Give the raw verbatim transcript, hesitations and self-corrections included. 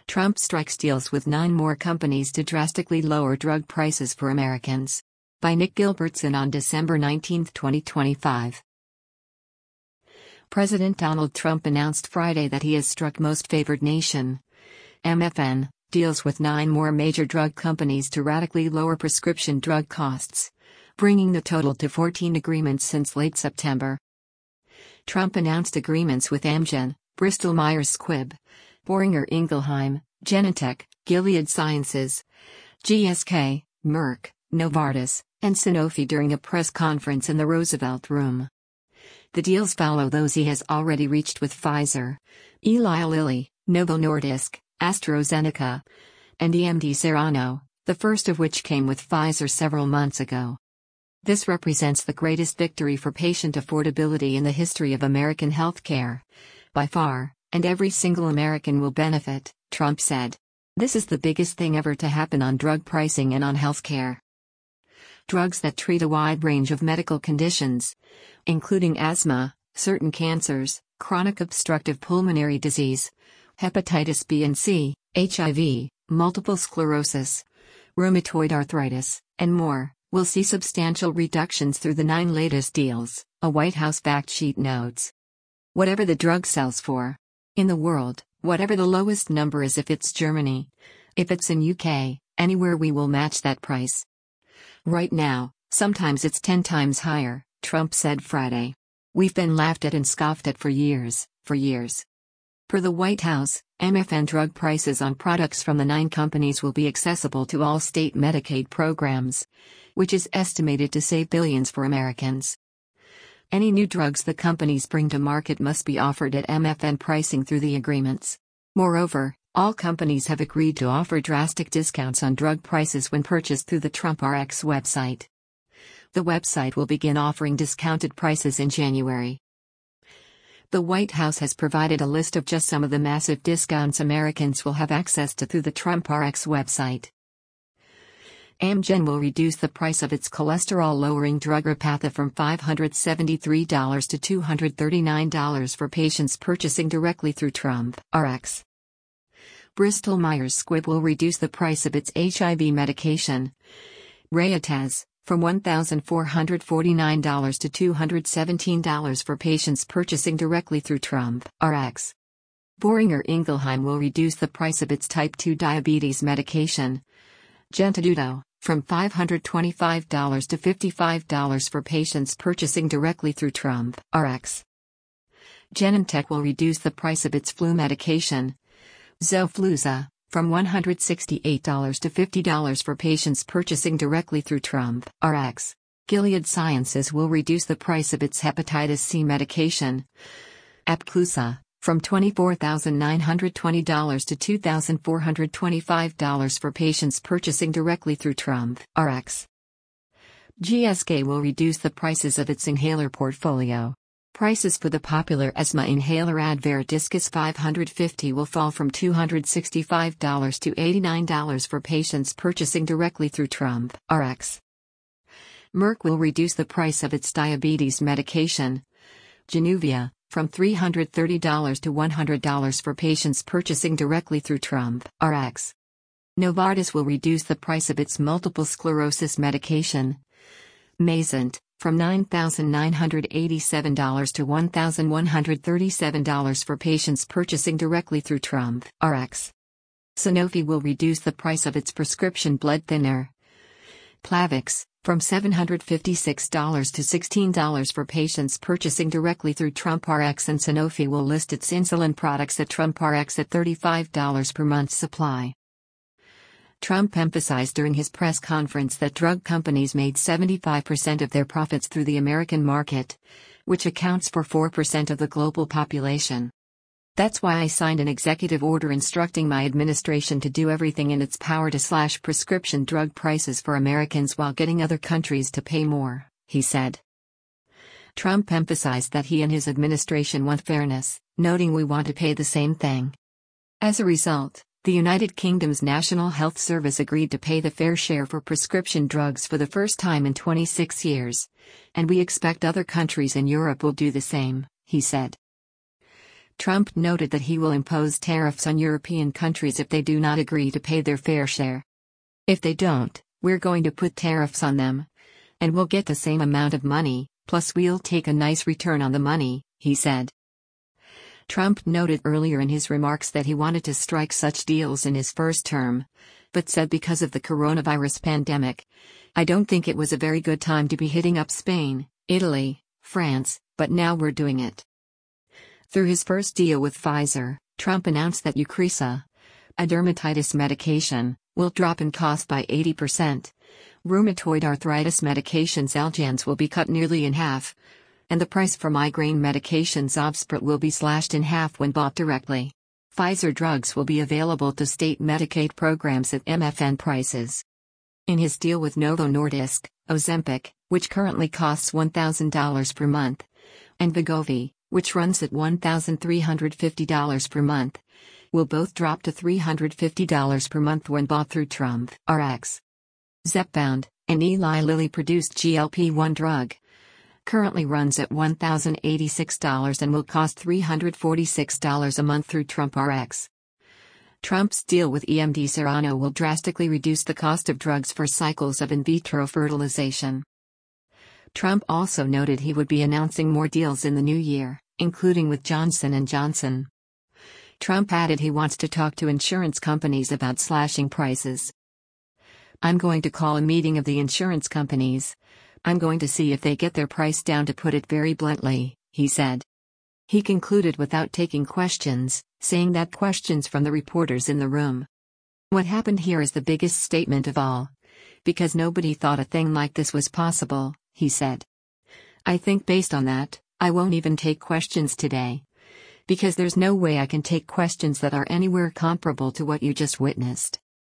Trump strikes deals with nine more companies to drastically lower drug prices for Americans. By Nick Gilbertson on December nineteenth, twenty twenty-five. President Donald Trump announced Friday that he has struck Most Favored Nation (M F N) deals with nine more major drug companies to radically lower prescription drug costs, bringing the total to fourteen agreements since late September. Trump announced agreements with Amgen, Bristol Myers Squibb, Boehringer Ingelheim, Genentech, Gilead Sciences, G S K, Merck, Novartis, and Sanofi during a press conference in the Roosevelt Room. The deals follow those he has already reached with Pfizer, Eli Lilly, Novo Nordisk, AstraZeneca, and E M D Serono, the first of which came with Pfizer several months ago. This represents the greatest victory for patient affordability in the history of American healthcare, by far, and every single American will benefit, Trump said. This is the biggest thing ever to happen on drug pricing and on healthcare. Drugs that treat a wide range of medical conditions, including asthma, certain cancers, chronic obstructive pulmonary disease, hepatitis B and C, H I V, multiple sclerosis, rheumatoid arthritis, and more, will see substantial reductions through the nine latest deals, a White House fact sheet notes. Whatever the drug sells for in the world, whatever the lowest number is, if it's Germany, if it's in U K, anywhere, we will match that price. Right now, sometimes it's ten times higher, Trump said Friday. We've been laughed at and scoffed at for years, for years. Per the White House, M F N drug prices on products from the nine companies will be accessible to all state Medicaid programs, which is estimated to save billions for Americans. Any new drugs the companies bring to market must be offered at M F N pricing through the agreements. Moreover, all companies have agreed to offer drastic discounts on drug prices when purchased through the TrumpRx website. The website will begin offering discounted prices in January. The White House has provided a list of just some of the massive discounts Americans will have access to through the TrumpRx website. Amgen will reduce the price of its cholesterol-lowering drug Repatha from five hundred seventy-three dollars to two hundred thirty-nine dollars for patients purchasing directly through TrumpRx. Bristol Myers Squibb will reduce the price of its H I V medication, Ryaltris, from one thousand four hundred forty-nine dollars to two hundred seventeen dollars for patients purchasing directly through TrumpRx. Boehringer Ingelheim will reduce the price of its type two diabetes medication, Gentadudo, from five hundred twenty-five dollars to fifty-five dollars for patients purchasing directly through TrumpRx. Genentech will reduce the price of its flu medication, Xofluza, from one hundred sixty-eight dollars to fifty dollars for patients purchasing directly through TrumpRx. Gilead Sciences will reduce the price of its hepatitis C medication, Epclusa, from twenty-four thousand nine hundred twenty dollars to two thousand four hundred twenty-five dollars for patients purchasing directly through TrumpRx. G S K will reduce the prices of its inhaler portfolio. Prices for the popular asthma inhaler Advair Diskus five hundred fifty will fall from two hundred sixty-five dollars to eighty-nine dollars for patients purchasing directly through TrumpRx. Merck will reduce the price of its diabetes medication, Januvia, from three hundred thirty dollars to one hundred dollars for patients purchasing directly through TrumpRx. Novartis will reduce the price of its multiple sclerosis medication, Mayzent, from nine thousand nine hundred eighty-seven dollars to one thousand one hundred thirty-seven dollars for patients purchasing directly through TrumpRx. Sanofi will reduce the price of its prescription blood thinner, Plavix, from seven hundred fifty-six dollars to sixteen dollars for patients purchasing directly through TrumpRx, and Sanofi will list its insulin products at TrumpRx at thirty-five dollars per month supply. Trump emphasized during his press conference that drug companies made seventy-five percent of their profits through the American market, which accounts for four percent of the global population. That's why I signed an executive order instructing my administration to do everything in its power to slash prescription drug prices for Americans while getting other countries to pay more, he said. Trump emphasized that he and his administration want fairness, noting we want to pay the same thing. As a result, the United Kingdom's National Health Service agreed to pay the fair share for prescription drugs for the first time in twenty-six years, and we expect other countries in Europe will do the same, he said. Trump noted that he will impose tariffs on European countries if they do not agree to pay their fair share. If they don't, we're going to put tariffs on them. And we'll get the same amount of money, plus we'll take a nice return on the money, he said. Trump noted earlier in his remarks that he wanted to strike such deals in his first term, but said because of the coronavirus pandemic, I don't think it was a very good time to be hitting up Spain, Italy, France, but now we're doing it. Through his first deal with Pfizer, Trump announced that Eucrisa, a dermatitis medication, will drop in cost by eighty percent. Rheumatoid arthritis medications Xeljanz will be cut nearly in half. And the price for migraine medication Zovspret will be slashed in half when bought directly. Pfizer drugs will be available to state Medicaid programs at M F N prices. In his deal with Novo Nordisk, Ozempic, which currently costs one thousand dollars per month, and Wegovy, which runs at one thousand three hundred fifty dollars per month, will both drop to three hundred fifty dollars per month when bought through Trump R X. Zepbound, an Eli Lilly-produced G L P one drug, currently runs at one thousand eighty-six dollars and will cost three hundred forty-six dollars a month through Trump R X. Trump's deal with E M D Serono will drastically reduce the cost of drugs for cycles of in vitro fertilization. Trump also noted he would be announcing more deals in the new year, including with Johnson and Johnson. Trump added he wants to talk to insurance companies about slashing prices. I'm going to call a meeting of the insurance companies. I'm going to see if they get their price down, to put it very bluntly, he said. He concluded without taking questions, saying that questions from the reporters in the room. What happened here is the biggest statement of all. Because nobody thought a thing like this was possible, he said. I think based on that, I won't even take questions today. Because there's no way I can take questions that are anywhere comparable to what you just witnessed.